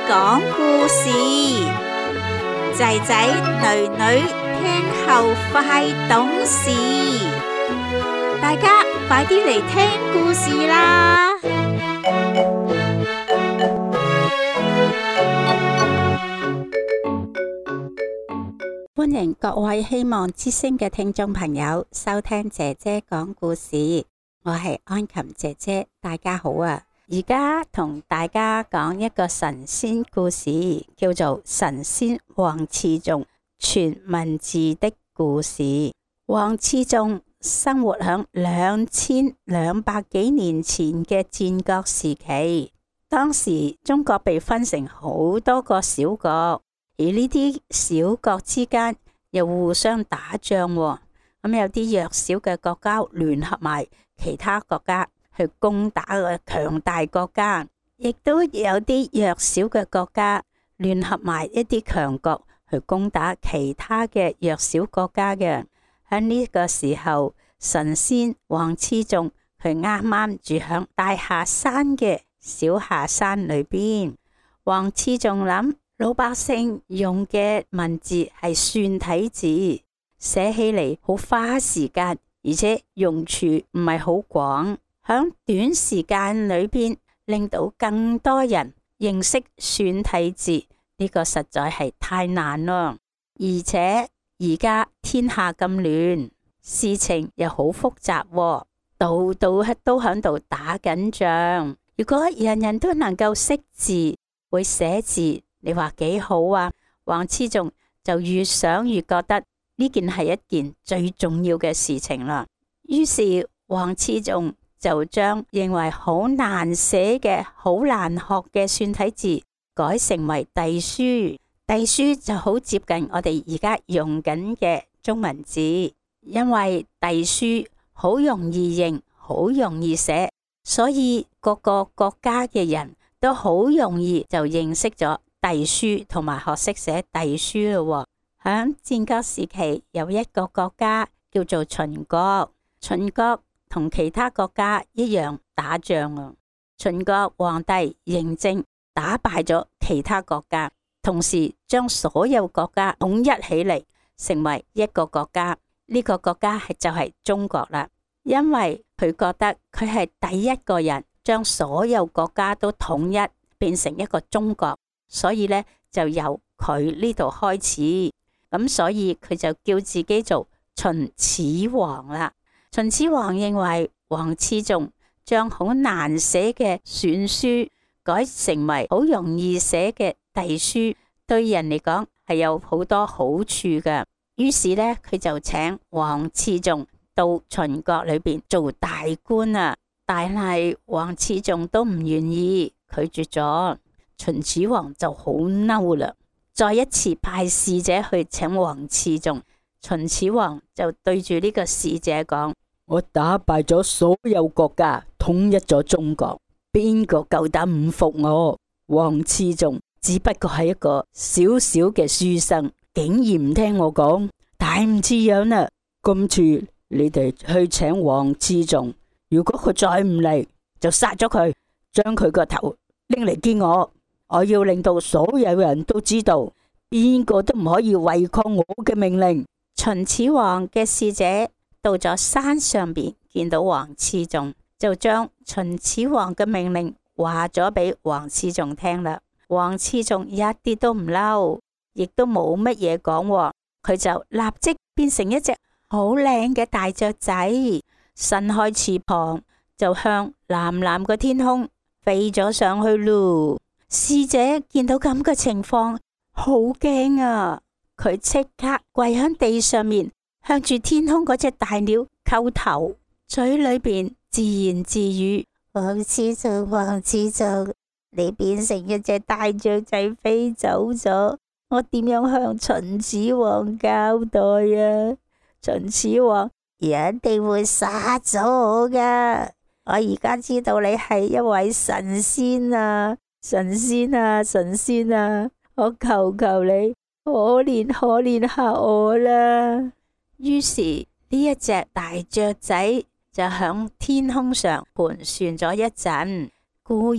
講故事，仔仔女女聽後快懂事，大家快啲嚟聽故事啦！歡迎各位希望之聲嘅聽眾朋友收聽姐姐講故事，我係安琴姐姐，大家好啊！而家同大家講一個神仙故事，叫做神仙王次仲全文字的故事。王次仲生活響2200幾年前嘅戰國時期，當時中國被分成好多個小國，而呢啲小國之間又互相打仗，咁有啲弱小嘅國家聯合埋其他國家去攻打個強大國家，亦都有啲弱小嘅國家聯合埋一啲強國去攻打其他嘅弱小國家嘅。喺呢個時候，神仙王次仲佢啱啱住響大下山嘅小下山裏邊。王次仲諗，老百姓用嘅文字係算體字，寫起嚟好花時間，而且用處唔係好廣，響短時間裏邊令到更多人認識算體字，呢個實在係太難咯。而且而家天下咁亂，事情又好複雜，度度都響度打緊仗。如果人人都能夠識字會寫字，你話幾好啊？王次仲就越想越覺得呢件係一件最重要嘅事情啦。於是王次仲就將認為好難寫嘅、好難學嘅算體字改成為隸書。隸書就好接近我哋而家用緊嘅中文字，因為隸書好容易認、好容易寫，所以各個國家嘅人都好容易就認識咗隸書同埋學識寫隸書咯。響戰國時期有一個國家叫做秦國，秦國同其他國家一樣打仗啊。秦國皇帝嬴政打敗咗其他國家，同時將所有國家統一起嚟，成為一個國家。呢個國家就係中國啦。因為佢覺得佢係第一個人將所有國家都統一變成一個中國，所以呢就由佢呢度開始。咁所以佢就叫自己做秦始皇啦。秦始皇認為王次仲將好難寫嘅算書改成為好容易寫嘅隸書，對人嚟講係有好多好處嘅。於是呢，佢就請王次仲到秦國裏邊做大官啊。但係王次仲都唔願意，拒絕咗。秦始皇就好嬲啦，再一次派使者去請王次仲。秦始皇就對住呢個使者講：我打敗咗所有國家，統一咗中國，邊個夠膽唔服我？王次仲只不過係一個小小嘅書生，竟然唔聽我講，太唔似樣啦！今次你哋去請王次仲，如果佢再唔嚟，就殺咗佢，將佢個頭拎嚟見我。我要令到所有人都知道，邊個都唔可以違抗我嘅命令。秦始皇嘅使者到咗山上邊，見到王次仲，就將秦始皇嘅命令話咗俾王次仲聽啦。王次仲一啲都唔嬲，亦都冇乜嘢講，佢就立即變成一隻好靚嘅大雀仔，伸開翅膀就向藍藍嘅天空飛咗上去咯。使者見到咁嘅情況，好驚啊！佢即刻跪喺地上面，向住天空嗰隻大鳥叩頭，嘴裏邊自言自語：王次仲，王次仲，你變成一隻大雀仔飛走咗，我點樣向秦始皇交代啊？秦始皇一定會殺咗我噶！我而家知道你係一位神仙啊！神仙啊，神仙啊，我求求你，可憐可憐下我啦！於是呢一隻大雀仔就響天空上盤旋咗一陣，故意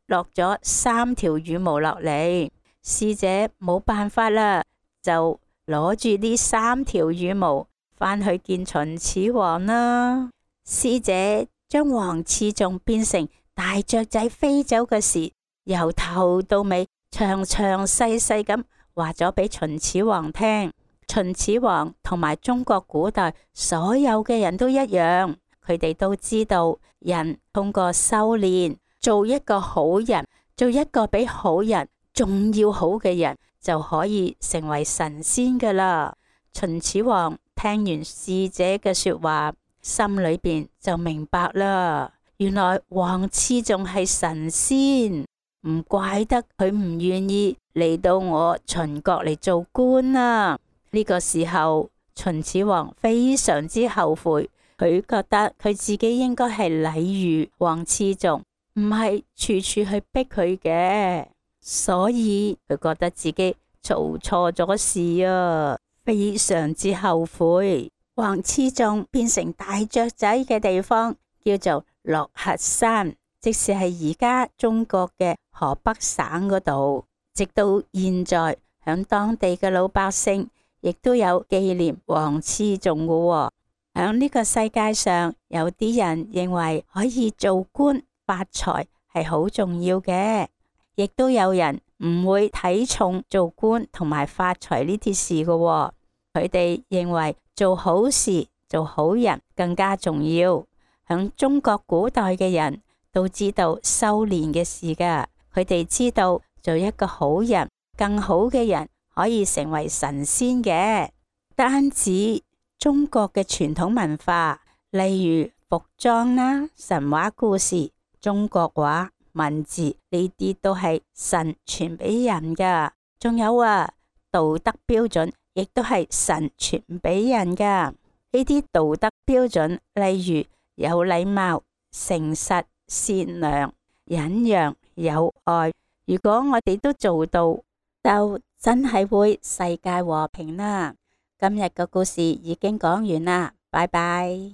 落咗3條羽毛落嚟。使者冇辦法啦，就攞住呢3條羽毛返去見秦始皇啦。使者將黃刺重變成大雀仔飛走嘅事，由頭到尾詳詳細細咁話咗俾秦始皇聽。秦始皇同埋中國古代所有嘅人都一樣，佢哋都知道人通過修煉做一個好人，做一個比好人仲要好嘅人，就可以成為神仙㗎喇。秦始皇聽完使者嘅說話，心裏邊就明白啦，原來黃刺重係神仙，唔怪得佢唔願意嚟到我秦國嚟做官啊。呢個時候，秦始皇非常之後悔，佢覺得佢自己應該係禮遇黃刺重，唔係處處去逼佢嘅，所以佢覺得自己做錯咗事啊，非常之後悔。黃刺重變成大雀仔嘅地方叫做落霞山，即是係而家中國嘅河北省嗰度。直到現在，響當地嘅老百姓亦都有紀念黃刺重嘅喎。響呢個世界上，有啲人認為可以做官發財係好重要嘅，亦都有人唔會睇重做官同埋發財呢啲事嘅喎。佢哋認為做好事、做好人更加重要。響中國古代嘅人都知道修煉嘅事㗎，佢哋知道做一個好人、更好嘅人可以成為神仙嘅。單止中國嘅傳統文化，例如服裝啦、神話故事、中國話、文字，呢啲都係神傳俾人㗎。仲有道德標準亦都係神傳俾人㗎。呢啲道德標準，例如有禮貌、誠實、善良、忍讓、有愛，如果我哋都做到，就真係會世界和平啦。今日個故事已經講完啦，拜拜。